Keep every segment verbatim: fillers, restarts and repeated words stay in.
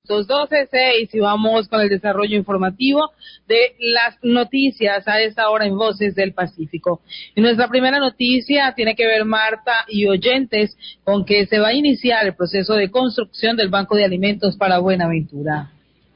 Dos doce seis y vamos con el desarrollo informativo de las noticias a esta hora en Voces del Pacífico. Y nuestra primera noticia tiene que ver, Marta y oyentes, con que se va a iniciar el proceso de construcción del Banco de Alimentos para Buenaventura.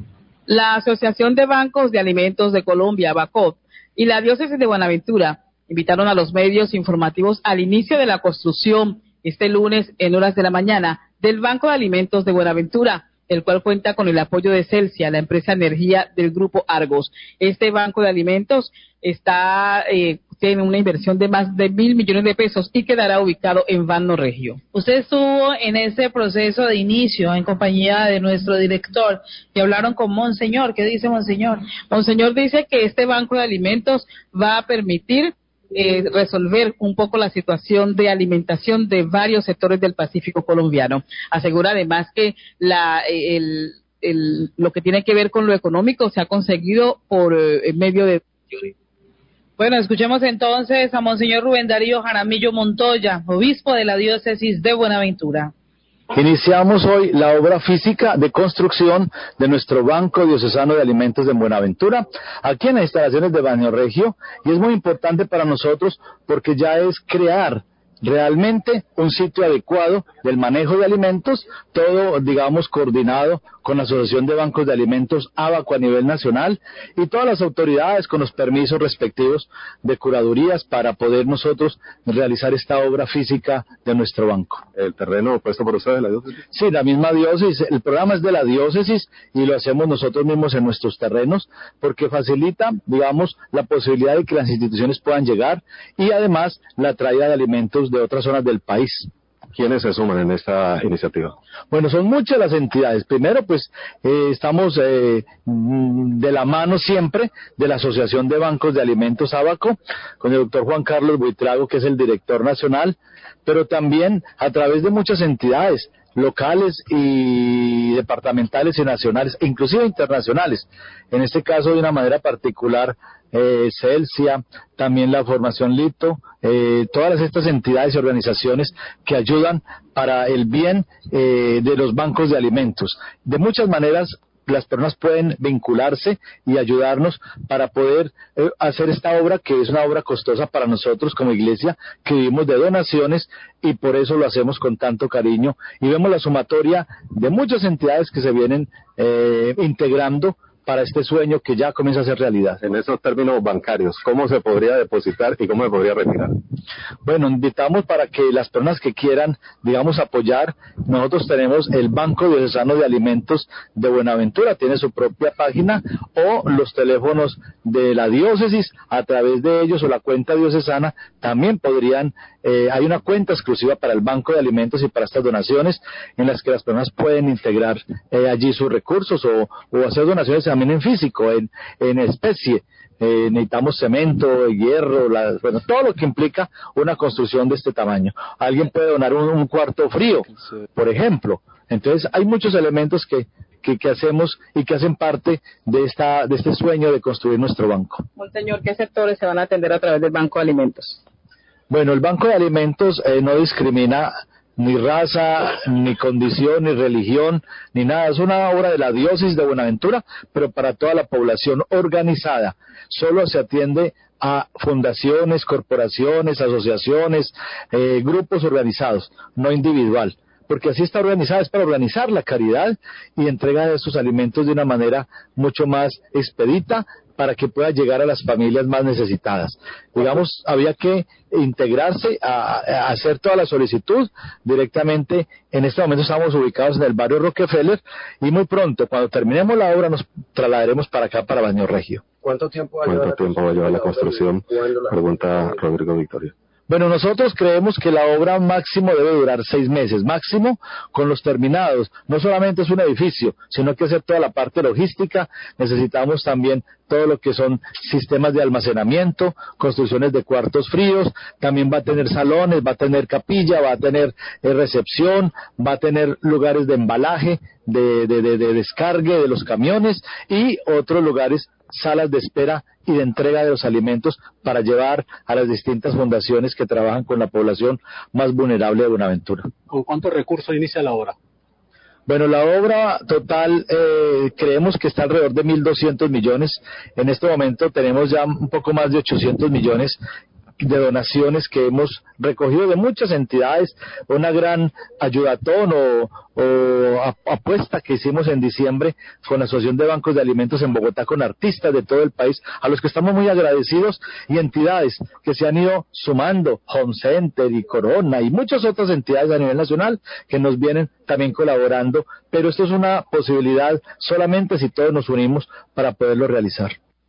La Asociación de Bancos de Alimentos de Colombia, BACOP, y la Diócesis de Buenaventura invitaron a los medios informativos al inicio de la construcción este lunes en horas de la mañana del Banco de Alimentos de Buenaventura, el cual cuenta con el apoyo de Celsia, la empresa energía del Grupo Argos. Este Banco de Alimentos está eh, tiene una inversión de más de mil millones de pesos y quedará ubicado en Vanorregio. Usted estuvo en ese proceso de inicio en compañía de nuestro director y hablaron con Monseñor. ¿Qué dice Monseñor? Monseñor dice que este Banco de Alimentos va a permitir Eh, resolver un poco la situación de alimentación de varios sectores del Pacífico colombiano. Asegura además que la, el, el, lo que tiene que ver con lo económico se ha conseguido por eh, medio de... Bueno, escuchemos entonces a Monseñor Rubén Darío Jaramillo Montoya, obispo de la diócesis de Buenaventura. Iniciamos hoy la obra física de construcción de nuestro Banco Diocesano de Alimentos de Buenaventura, aquí en las instalaciones de Vanorregio, y es muy importante para nosotros porque ya es crear realmente un sitio adecuado del manejo de alimentos, todo, digamos, coordinado con la Asociación de Bancos de Alimentos ABACO a nivel nacional y todas las autoridades con los permisos respectivos de curadurías para poder nosotros realizar esta obra física de nuestro banco. ¿El terreno puesto por ustedes, la diócesis? Sí, la misma diócesis, el programa es de la diócesis y lo hacemos nosotros mismos en nuestros terrenos porque facilita, digamos, la posibilidad de que las instituciones puedan llegar y además la traída de alimentos de otras zonas del país. ¿Quiénes se suman en esta iniciativa? Bueno, son muchas las entidades. Primero, pues, eh, estamos eh, de la mano siempre de la Asociación de Bancos de Alimentos ABACO, con el doctor Juan Carlos Buitrago, que es el director nacional, pero también a través de muchas entidades locales y departamentales y nacionales, e inclusive internacionales. En este caso, de una manera particular, eh, Celsia, también la Formación Lito, eh, todas estas entidades y organizaciones que ayudan para el bien eh, de los bancos de alimentos. De muchas maneras, las personas pueden vincularse y ayudarnos para poder eh, hacer esta obra, que es una obra costosa para nosotros como iglesia, que vivimos de donaciones y por eso lo hacemos con tanto cariño y vemos la sumatoria de muchas entidades que se vienen eh, integrando para este sueño que ya comienza a ser realidad. En esos términos bancarios, ¿cómo se podría depositar y cómo se podría retirar? Bueno, invitamos para que las personas que quieran, digamos, apoyar, nosotros tenemos el Banco Diocesano de Alimentos de Buenaventura, tiene su propia página, o los teléfonos de la diócesis, a través de ellos, o la cuenta diocesana, también podrían, eh, hay una cuenta exclusiva para el Banco de Alimentos y para estas donaciones, en las que las personas pueden integrar eh, allí sus recursos, o, o hacer donaciones también en físico, en, en especie. Eh, necesitamos cemento, hierro, la, bueno, todo lo que implica una construcción de este tamaño. Alguien puede donar un, un cuarto frío, por ejemplo. Entonces hay muchos elementos que, que, que hacemos y que hacen parte de esta de este sueño de construir nuestro banco. Monseñor, ¿qué sectores se van a atender a través del Banco de Alimentos? Bueno, el Banco de Alimentos eh, no discrimina ni raza, ni condición, ni religión, ni nada. Es una obra de la diócesis de Buenaventura, pero para toda la población organizada. Solo se atiende a fundaciones, corporaciones, asociaciones, eh, grupos organizados, no individual. Porque así está organizada, es para organizar la caridad y entrega de estos alimentos de una manera mucho más expedita para que pueda llegar a las familias más necesitadas. Digamos, había que integrarse a, a hacer toda la solicitud directamente. En este momento estamos ubicados en el barrio Rockefeller y muy pronto, cuando terminemos la obra, nos trasladaremos para acá, para Vanorregio. ¿Cuánto tiempo va a llevar, ¿Cuánto tiempo va a llevar la construcción? Pregunta Rodrigo Victoria. Bueno, nosotros creemos que la obra máximo debe durar seis meses, máximo con los terminados. No solamente es un edificio, sino que hacer toda la parte logística. Necesitamos también todo lo que son sistemas de almacenamiento, construcciones de cuartos fríos, también va a tener salones, va a tener capilla, va a tener eh, recepción, va a tener lugares de embalaje, de, de, de, de descargue de los camiones y otros lugares, salas de espera y de entrega de los alimentos para llevar a las distintas fundaciones que trabajan con la población más vulnerable de Buenaventura. ¿Con cuántos recursos inicia la obra? Bueno, la obra total eh, creemos que está alrededor de mil doscientos millones. En este momento tenemos ya un poco más de ochocientos millones de donaciones que hemos recogido de muchas entidades, una gran ayudatón o, o apuesta que hicimos en diciembre con la Asociación de Bancos de Alimentos en Bogotá, con artistas de todo el país, a los que estamos muy agradecidos, y entidades que se han ido sumando, Home Center y Corona y muchas otras entidades a nivel nacional que nos vienen también colaborando, pero esto es una posibilidad solamente si todos nos unimos para poderlo realizar.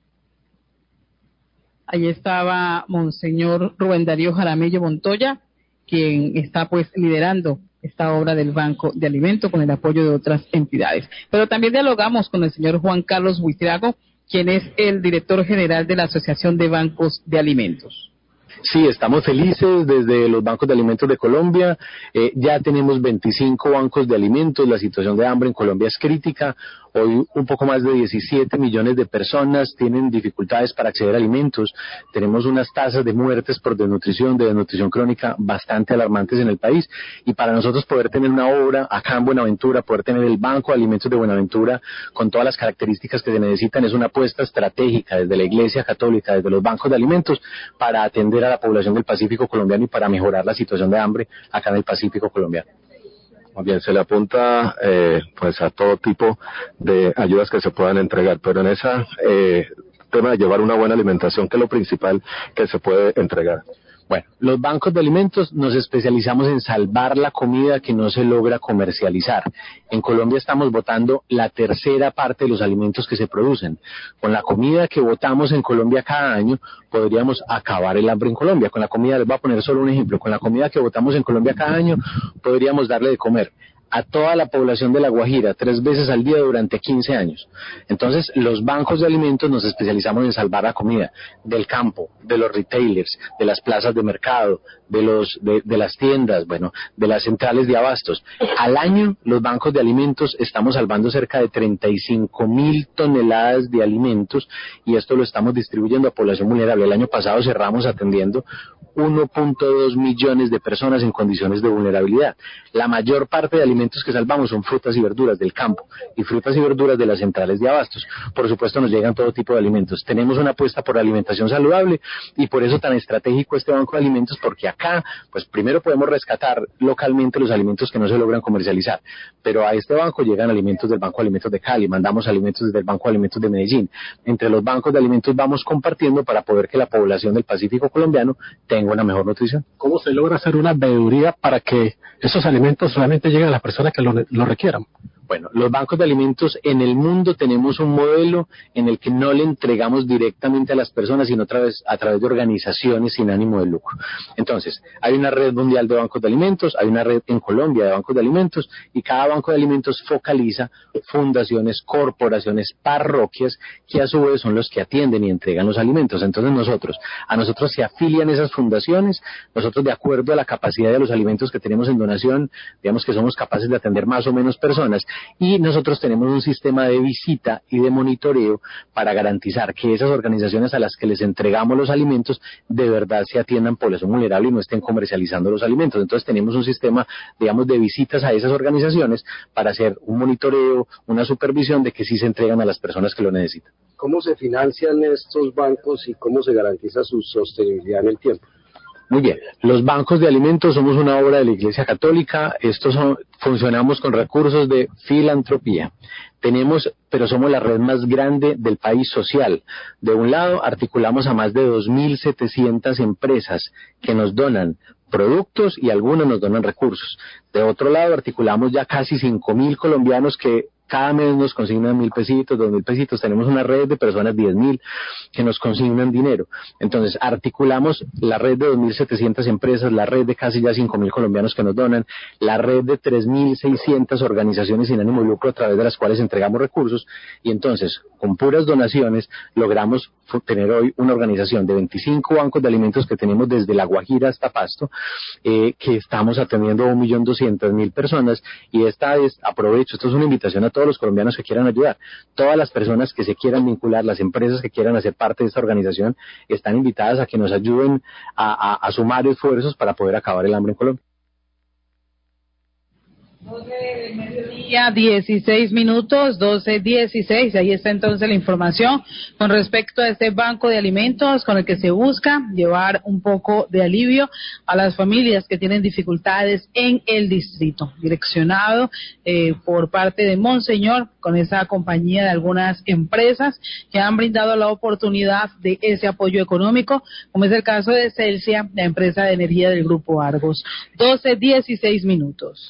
Allí estaba Monseñor Rubén Darío Jaramillo Montoya, quien está pues liderando esta obra del Banco de Alimentos con el apoyo de otras entidades. Pero también dialogamos con el señor Juan Carlos Buitrago, quien es el director general de la Asociación de Bancos de Alimentos. Sí, estamos felices desde los bancos de alimentos de Colombia. Eh, ya tenemos veinticinco bancos de alimentos. La situación de hambre en Colombia es crítica. Hoy un poco más de diecisiete millones de personas tienen dificultades para acceder a alimentos. Tenemos unas tasas de muertes por desnutrición, de desnutrición crónica bastante alarmantes en el país. Y para nosotros poder tener una obra acá en Buenaventura, poder tener el Banco de Alimentos de Buenaventura con todas las características que se necesitan, es una apuesta estratégica desde la Iglesia Católica, desde los bancos de alimentos, para atender a la población del Pacífico colombiano y para mejorar la situación de hambre acá en el Pacífico colombiano. Muy bien, se le apunta eh, pues a todo tipo de ayudas que se puedan entregar, pero en esa eh, tema de llevar una buena alimentación, ¿qué es lo principal que se puede entregar? Bueno, los bancos de alimentos nos especializamos en salvar la comida que no se logra comercializar. En Colombia estamos botando la tercera parte de los alimentos que se producen. Con la comida que botamos en Colombia cada año, podríamos acabar el hambre en Colombia. Con la comida, les voy a poner solo un ejemplo, con la comida que botamos en Colombia cada año, podríamos darle de comer a toda la población de La Guajira tres veces al día durante quince años. Entonces, los bancos de alimentos nos especializamos en salvar la comida del campo, de los retailers, de las plazas de mercado, de los de, de las tiendas, bueno, de las centrales de abastos. Al año, los bancos de alimentos estamos salvando cerca de treinta y cinco mil toneladas de alimentos, y esto lo estamos distribuyendo a población vulnerable. El año pasado cerramos atendiendo uno punto dos millones de personas en condiciones de vulnerabilidad. La mayor parte de alimentos que salvamos son frutas y verduras del campo y frutas y verduras de las centrales de abastos. Por supuesto, nos llegan todo tipo de alimentos. Tenemos una apuesta por alimentación saludable y por eso tan estratégico este banco de alimentos, porque acá, pues primero podemos rescatar localmente los alimentos que no se logran comercializar, pero a este banco llegan alimentos del Banco de Alimentos de Cali, mandamos alimentos desde el Banco de Alimentos de Medellín. Entre los bancos de alimentos vamos compartiendo para poder que la población del Pacífico colombiano tenga una mejor nutrición. ¿Cómo se logra hacer una veeduría para que esos alimentos realmente lleguen a las personas que lo, lo requieran? Bueno, los bancos de alimentos en el mundo tenemos un modelo en el que no le entregamos directamente a las personas, sino a través, a través de organizaciones sin ánimo de lucro. Entonces, hay una red mundial de bancos de alimentos, hay una red en Colombia de bancos de alimentos, y cada banco de alimentos focaliza fundaciones, corporaciones, parroquias, que a su vez son los que atienden y entregan los alimentos. Entonces nosotros, a nosotros se afilian esas fundaciones, nosotros de acuerdo a la capacidad de los alimentos que tenemos en donación, digamos que somos capaces de atender más o menos personas, y nosotros tenemos un sistema de visita y de monitoreo para garantizar que esas organizaciones a las que les entregamos los alimentos de verdad se atiendan población vulnerable y no estén comercializando los alimentos. Entonces tenemos un sistema, digamos, de visitas a esas organizaciones para hacer un monitoreo, una supervisión de que sí se entregan a las personas que lo necesitan. ¿Cómo se financian estos bancos y cómo se garantiza su sostenibilidad en el tiempo? Muy bien, los bancos de alimentos somos una obra de la Iglesia Católica. Estos son, funcionamos con recursos de filantropía. Tenemos, pero somos la red más grande del país social. De un lado, articulamos a más de dos mil setecientas empresas que nos donan productos y algunas nos donan recursos. De otro lado, articulamos ya casi cinco mil colombianos que cada mes nos consignan mil pesitos, dos mil pesitos. Tenemos una red de personas, diez mil, que nos consignan dinero. Entonces, articulamos la red de dos mil setecientas empresas, la red de casi ya cinco mil colombianos que nos donan, la red de tres mil seiscientas organizaciones sin ánimo de lucro a través de las cuales entregamos recursos, y entonces, con puras donaciones, logramos tener hoy una organización de veinticinco bancos de alimentos que tenemos desde La Guajira hasta Pasto, eh, que estamos atendiendo a un millón doscientas mil personas, y esta es, aprovecho, esto es una invitación a todos los colombianos que quieran ayudar. Todas las personas que se quieran vincular, las empresas que quieran hacer parte de esta organización, están invitadas a que nos ayuden a, a, a sumar esfuerzos para poder acabar el hambre en Colombia. doce del mediodía. Ya dieciséis minutos, doce dieciséis, ahí está entonces la información con respecto a este banco de alimentos con el que se busca llevar un poco de alivio a las familias que tienen dificultades en el distrito, direccionado eh, por parte de Monseñor con esa compañía de algunas empresas que han brindado la oportunidad de ese apoyo económico, como es el caso de Celsia, la empresa de energía del Grupo Argos. doce dieciséis minutos.